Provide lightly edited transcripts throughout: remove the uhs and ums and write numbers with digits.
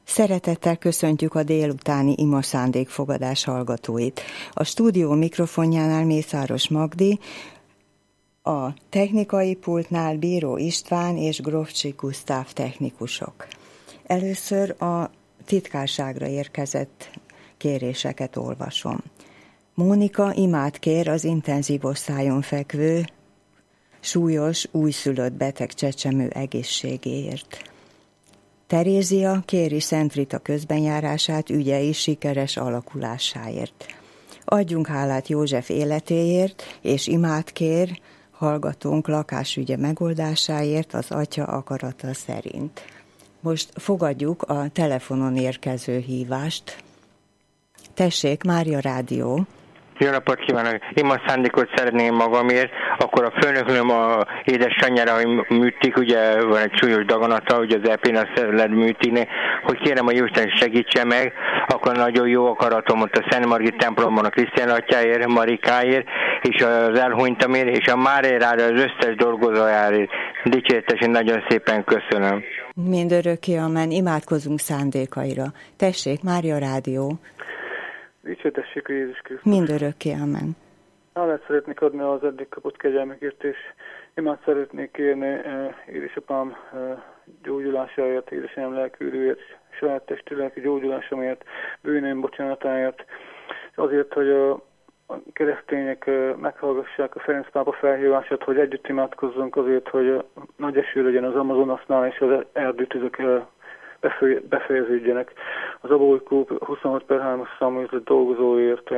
Szeretettel köszöntjük a délutáni ima szándékfogadás hallgatóit. A stúdió mikrofonjánál Mészáros Magdi, a technikai pultnál Bíró István és Grovcsi Gusztáv technikusok. Először a titkárságra érkezett kéréseket olvasom. Mónika imát kér az intenzív osztályon fekvő, súlyos, újszülött beteg csecsemő egészségéért. Terézia kéri Szent Rita közbenjárását ügyei sikeres alakulásáért. Adjunk hálát József életéért, és imát kér hallgatónk lakásügye megoldásáért az Atya akarata szerint. Most fogadjuk a telefonon érkező hívást. Tessék, Mária Rádió. Jó napot kívánok! Ima szándékot szeretném magamért, akkor a főnöknőm a édesanyjára, hogy műtik, ugye van egy súlyos daganata, ugye az EP-n azt lehet műteni, hogy kérem, hogy Jóisten segítse meg, akkor nagyon jó akaratom ott a Szent Margit templomban a Krisztián atyáért, Marikáért, és az elhunytamért, és a Márérára az összes dolgozójáért. Dicséretesen nagyon szépen köszönöm. Mindörökké amen, imádkozunk szándékaira. Tessék, Mária Rádió. Dicsértessék a Jézus Krisztus. Mindörökké amen. Hálát szeretnék adni az eddig kapott kegyelmekért, és imát szeretnék kérni édesapám gyógyulásáért, édesanyám lelkűrűért, saját testi lelki gyógyulásomért, bűneim bocsánatáért, és azért, hogy a keresztények meghallgassák a Ferenc pápa felhívását, hogy együtt imádkozzunk azért, hogy nagy eső legyen az Amazonasnál, és az erdőtüzek befejeződjenek. Az Abolykó 26/3-as számú dolgozóért,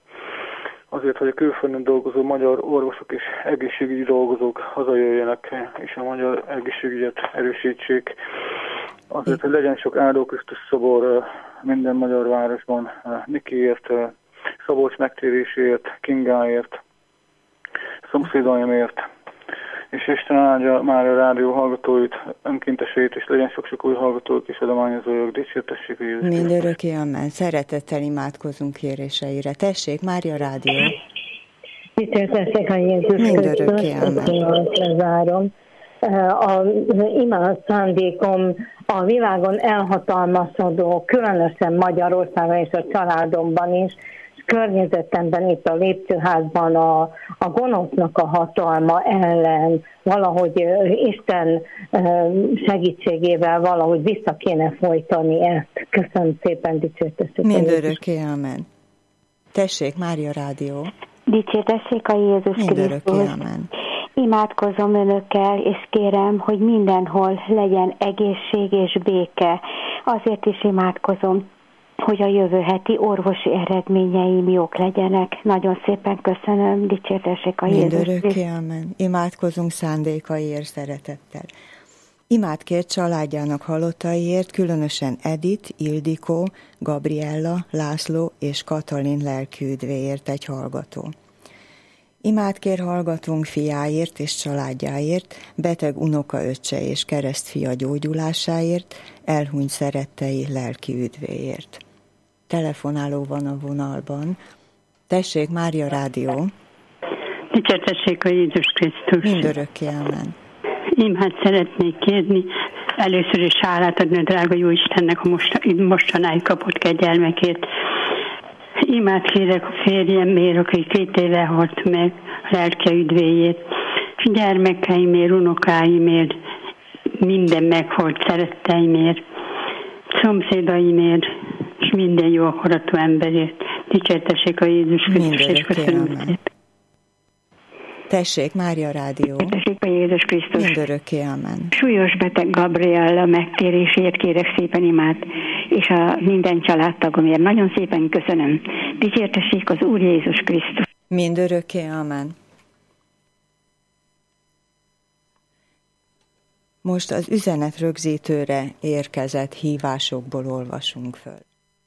azért, hogy a külföldön dolgozó magyar orvosok és egészségügyi dolgozók hazajöjjenek, és a magyar egészségügyet erősítsék. Azért, hogy legyen sok áldó Krisztus szobor minden magyar városban, Nikiért, Szabolcs megtéréséért, Kingáért, szomszédaimért, és Isten áldja már a rádió hallgatóit, önkénteseit, és legyen sok-sok új hallgatók és adományozók. Dicsértessék a Jézus Krisztus. Mindörökké amen. Szeretettel imádkozunk kéréseire. Tessék, Mária Rádió. Dicsértessék a Jézus Krisztus. Mindörökké amen. Lezárom. Az imád szándékom a világon elhatalmasodó, különösen Magyarországon és a családomban is, környezetemben, itt a lépcsőházban a gonosznak a hatalma ellen valahogy Isten segítségével valahogy vissza kéne folytani ezt. Köszönöm szépen, dicsértessék. Mindörökké amen. Tessék, Mária Rádió. Dicsértessék a Jézus Krisztus. Imádkozom önökkel, és kérem, hogy mindenhol legyen egészség és béke. Azért is imádkozom, hogy a jövő heti orvosi eredményeim jók legyenek. Nagyon szépen köszönöm, dicsértessék a Jézus Krisztus. Mindörökké amen. Imádkozunk szándékaiért szeretettel. Imát kér családjának halottaiért, különösen Edith, Ildikó, Gabriella, László és Katalin lelkiüdvéért egy hallgató. Imát kér hallgatónk fiáért és családjáért, beteg unokaöccse és keresztfia gyógyulásáért, elhunyt szerettei lelkiüdvéért. Telefonáló van a vonalban. Tessék, Mária Rádió. Dicsértessék a Jézus Krisztus. Mindörökké amen. Imát szeretnék kérni, először is hálát adni a drága jó Istennek a mostanáig kapott kegyelmekért. Imát kérek a férjemért, aki 2 éve halt meg, a lelke üdvéjét, gyermekeimért, unokáimért, minden meghalt szeretteimért, szomszédaimért, és minden jó akaratú emberért. Dicsértessék a Jézus Krisztus, és köszönöm szépen. Tessék, Mária Rádió. Dicsértessék a Jézus Krisztus. Mindörökké amen. Súlyos beteg Gabriella megtérésért kérek szépen imát, és a minden családtagomért. Nagyon szépen köszönöm. Dicsértessék az Úr Jézus Krisztus. Mindörökké amen. Most az üzenet rögzítőre érkezett hívásokból olvasunk föl.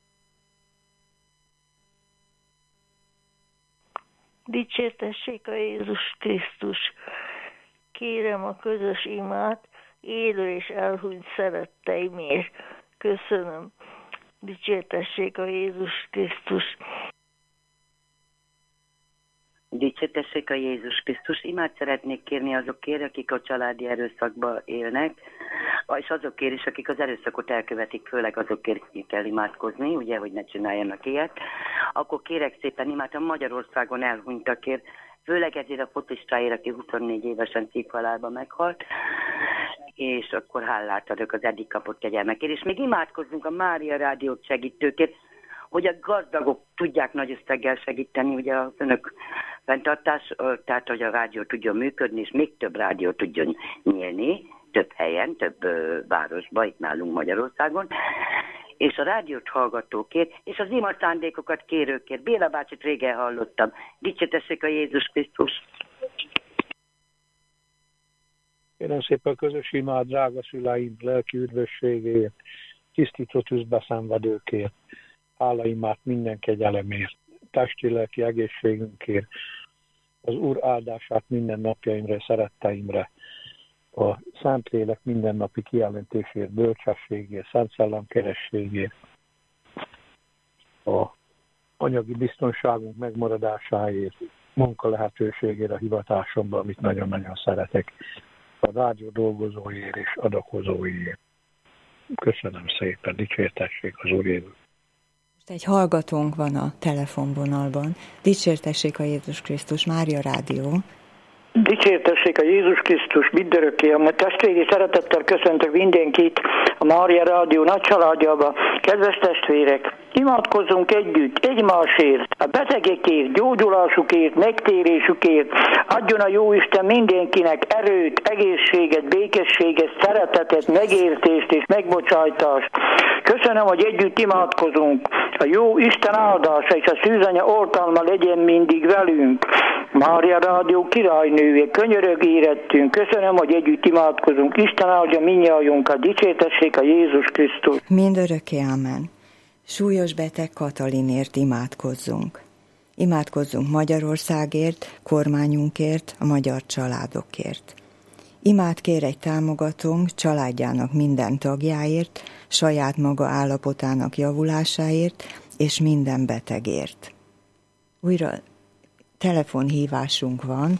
Dicsértessék a Jézus Krisztus. Kérem a közös imát élő és elhunyt szeretteimért. Köszönöm. Dicsértessék a Jézus Krisztus. Dicsértessék a Jézus Krisztus. Imát szeretnék kérni azokért, akik a családi erőszakban élnek, és azokért is, akik az erőszakot elkövetik, főleg azokért kell imádkozni, ugye, hogy ne csináljanak ilyet. Akkor kérek szépen imát a Magyarországon elhunytakért, főleg ezért a focistáért, aki 24 évesen szívhalálba meghalt, és akkor hálát adok az eddig kapott kegyelmekért. És még imádkozzunk a Mária Rádiót segítőkért, hogy a gazdagok tudják nagy összeggel segíteni, ugye az önök fenntartás, tehát hogy a rádió tudjon működni, és még több rádió tudjon nyílni, több helyen, több városban, itt nálunk Magyarországon, és a rádiót hallgatókért, és az ima szándékokat kérőkért. Béla bácsit régen hallottam. Dicsértessék a Jézus Krisztus! Kérem szépen a közös imád, drága szüleim, lelki üdvösségért, tisztított üzbeszenvedőkért, hálaimát minden kegyelemért, testi-lelki egészségünkért, az Úr áldását minden napjaimra, szeretteimre, a Szentlélek mindennapi kijelentésért, bölcsességért, Szent Szellem kerességért, a anyagi biztonságunk megmaradásáért, munka lehetőségére a hivatásomban, amit nagyon-nagyon szeretek, a rádió dolgozóiért és adakozóiért. Köszönöm szépen, dicsértessék az Úr Jézus. Most egy hallgatónk van a telefonvonalban. Dicsértessék a Jézus Krisztus, Mária Rádió. Dicsértessék a Jézus Krisztus, mindörökké. A testvéri szeretettel köszöntök mindenkit a Mária Rádió nagy családjába. Kedves testvérek, imádkozzunk együtt, egymásért, a betegekért, gyógyulásukért, megtérésükért. Adjon a Jóisten mindenkinek erőt, egészséget, békességet, szeretetet, megértést és megbocsájtást. Köszönöm, hogy együtt imádkozunk. A jó Isten áldása és a szűzanya oltalma legyen mindig velünk. Mária Rádió királynője, könyörög érettünk. Köszönöm, hogy együtt imádkozunk. Isten áldja mindnyájunkat. Dicsértessék a Jézus Krisztus. Mindörökké, amen. Súlyos beteg Katalinért imádkozzunk. Imádkozzunk Magyarországért, kormányunkért, a magyar családokért. Imát kér egy támogatónk családjának minden tagjáért, saját maga állapotának javulásáért és minden betegért. Újra telefonhívásunk van.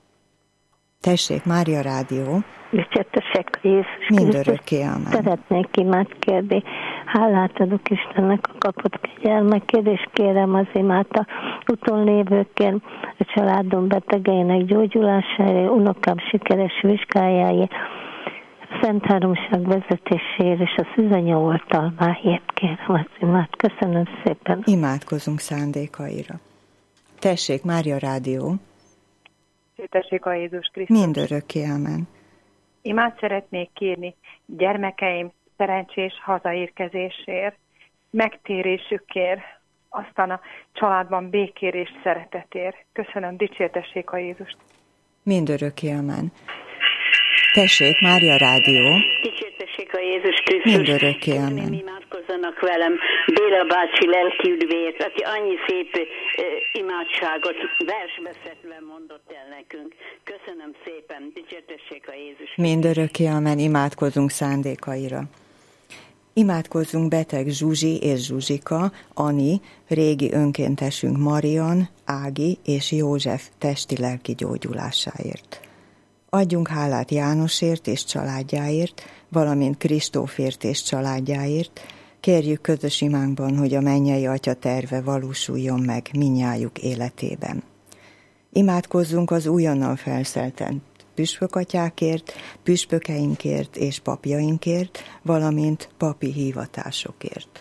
Tessék, Mária Rádió. Dicsértessék a Jézus mindörökké, amen. Szeretnék imát kérni. Hálát adok Istennek a kapott kegyelmekért, és kérem az imát a úton lévőkért, a családom betegeinek gyógyulásáért, unokám sikeres vizsgájáért, Szent Háromság vezetéséért és a szűzanya oltalmáért kérem az imát. Köszönöm szépen. Imádkozunk szándékaira. Tessék, Mária Rádió. Dicsértessék a Jézus Krisztus. Mindörökké, amen. Imát szeretnék kérni gyermekeim szerencsés hazaérkezésért, megtérésükért, aztán a családban békért és szeretetért. Köszönöm, dicsértessék a Jézust. Mindörökké, amen. Tessék, Mária Rádió. Dicsértessék a Jézus Krisztus. Mindörökké, amen. Imádkozzanak velem Béla bácsi lelki üdvéért, aki annyi szép imádságot versbeszedve mondott el nekünk. Köszönöm szépen, dicsértessék a Jézus. Mindörökké, amen. Imádkozunk szándékaira. Imádkozzunk beteg Zsuzsi és Zsuzsika, Ani, régi önkéntesünk Marian, Ági és József testi-lelki gyógyulásáért. Adjunk hálát Jánosért és családjáért, valamint Kristófért és családjáért. Kérjük közös imánkban, hogy a mennyei Atya terve valósuljon meg mindnyájuk életében. Imádkozzunk az újonnan felszelten püspökatyákért, püspökeinkért és papjainkért, valamint papi hivatásokért.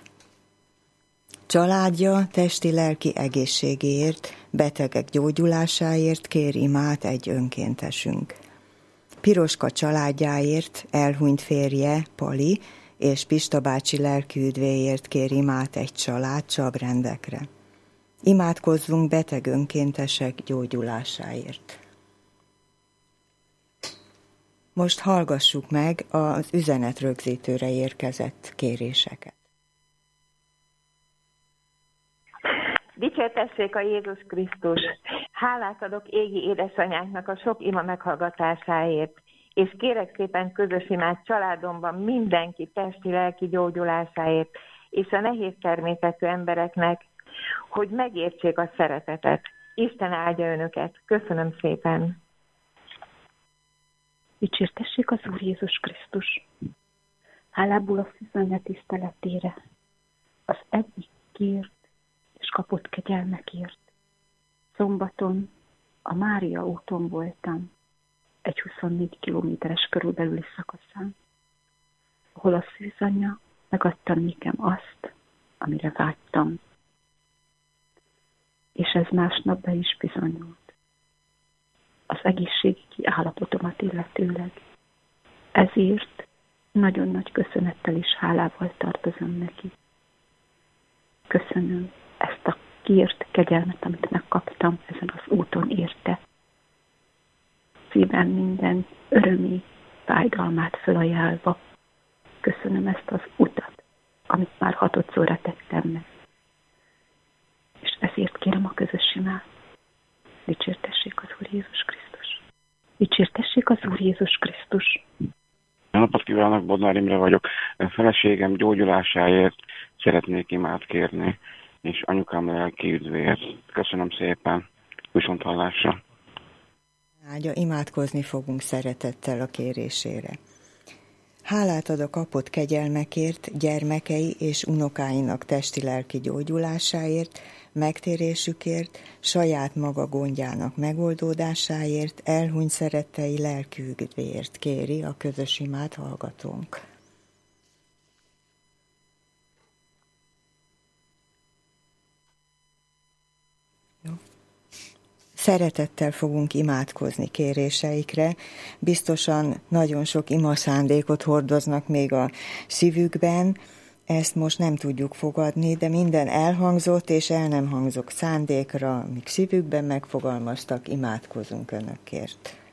Családja testi-lelki egészségéért, betegek gyógyulásáért kér imát egy önkéntesünk. Piroska családjáért, elhunyt férje, Pali, és Pista bácsi lelkiüdvéért kér imát egy család Csabrendekre. Imádkozzunk beteg önkéntesek gyógyulásáért. Most hallgassuk meg az üzenetrögzítőre érkezett kéréseket. Dicsértessék a Jézus Krisztus! Hálát adok égi édesanyánknak a sok ima meghallgatásáért, és kérek szépen közös imát családomban mindenki testi-lelki gyógyulásáért, és a nehéz természetű embereknek, hogy megértsék a szeretetet. Isten áldja önöket. Köszönöm szépen. Dicsértessék az Úr Jézus Krisztus. Hálából a szűzanya tiszteletére, az eddig kért és kapott kegyelmekért. Szombaton a Mária úton voltam, egy 24 kilométeres körülbelüli szakaszán, ahol a szűzanya megadta nékem azt, amire vágytam. És ez másnap be is bizonyult. Az egészségügyi állapotomat illetőleg. Ezért nagyon nagy köszönettel és hálával tartozom neki. Köszönöm ezt a kért kegyelmet, amit megkaptam ezen az úton érte. Szívem minden örömét, fájdalmát fölajánlva. Köszönöm ezt az utat, amit már 6-szorra tettem meg. És ezért kérem a közös imát. Dicsértessék az Úr Jézus Krisztus. Dicsértessék az Úr Jézus Krisztus. Jó napot kívánok, Bodnár Imre vagyok. Feleségem gyógyulásáért szeretnék imát kérni, és anyukám lelki üdvéért. Köszönöm szépen. Viszonthallásra. Áldja, imádkozni fogunk szeretettel a kérésére. Hálát ad a kapott kegyelmekért, gyermekei és unokáinak testi-lelki gyógyulásáért, megtérésükért, saját maga gondjának megoldódásáért, elhunyt szerettei lelki üdvéért kéri a közös imát hallgatónk. Jó. Szeretettel fogunk imádkozni kéréseikre. Biztosan nagyon sok imaszándékot hordoznak még a szívükben. Ezt most nem tudjuk fogadni, de minden elhangzott és el nem hangzott szándékra, amíg szívükben megfogalmaztak, imádkozunk önökért.